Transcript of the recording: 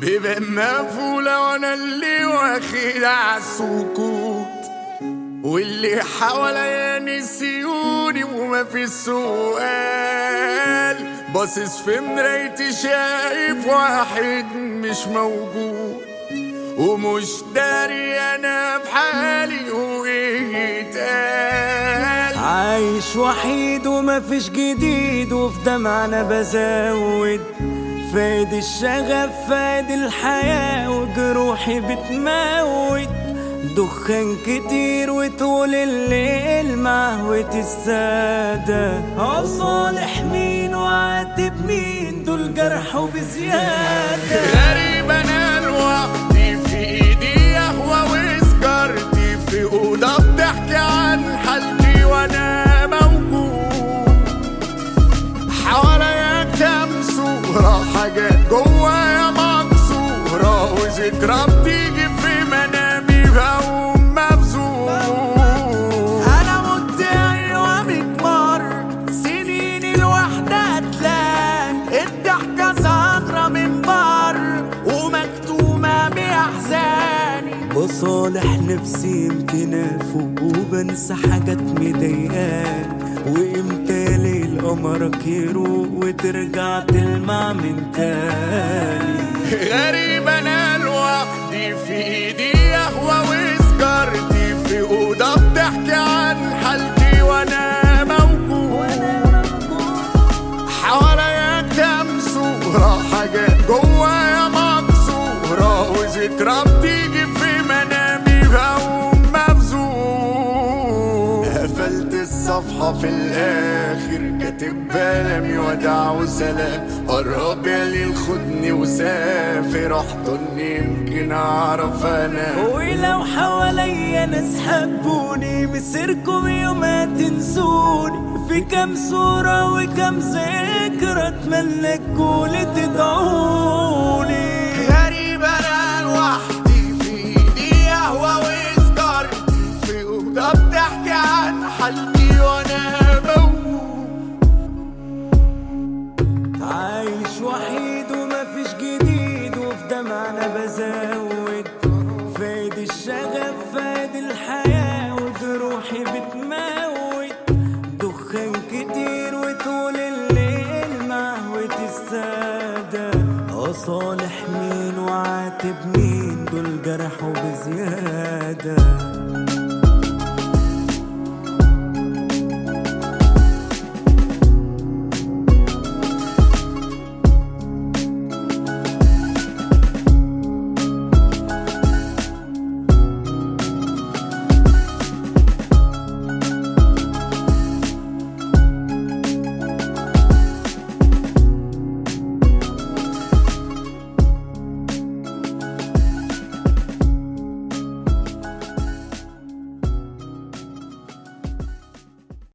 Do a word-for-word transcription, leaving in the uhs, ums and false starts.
بيبان مقفولة وانا اللي واخد عالسكوت، واللي حواليا نسيوني وما في سؤال. باصص في مرايتي شايف واحد مش موجود، ومش داري انا بحالي وايه يتقال. عايش وحيد ومفيش جديد، وفي دمعنا بزود فايد الشغف فايد الحياة، وجروحي بتموت دخان كتير وطول الليل مهوة السادة. صالح مين وعاتب مين، دول جرحوا بزيادة. غريب انا لوحدي في ايدي قهوة وسجارتي، في اوضة بتحكي عن حالتي وانا موجود. حواليا كام صورة حاجات جوايا مكسورة، وذكرى بتيجي في منامي بقوم مفزوع. انا مت ايوه ميت مرة، سنين الوحدة هتلان، الضحكة صادرة من بر ومكتومة بأحزاني. بصالح نفسي يمكن افوق وبنسى حاجات مضايقاني، وامتى ليل قمرك يروق وترجع تلمع من تاني. غريب انا لوحدي في ايدي قهوة وسجارتي، في اوضة بتحكي عن حالتي وانا موجود. حواليا كام صورة حاجات جوايا مكسورة، وذكرى بتيجي في منامي بقوم مفزوع. قفلت الصفحة في الآخر كاتب بلمي وداع وسلام، قرب يا ليل خدني وسافر احضني يمكن اعرف انا. ولو حواليا ناس حبوني مسيركم يوم ما تنسوني، في كام صورة وكام ذكرى اتمنى تكونوا تدعوني. غريب انا لوحدي في ايدي قهوة وسجارتي، في اوضة بتحكي عن حالتي وانا موجود. عايش وحيد ومفيش جديد، وفي دمعنا بزود فايد الشغف فايد الحياة، وجروحي بتموت دخان كتير وطول الليل مهوة السادة. صالح مين وعاتب مين، دول جرحوا بزيادة.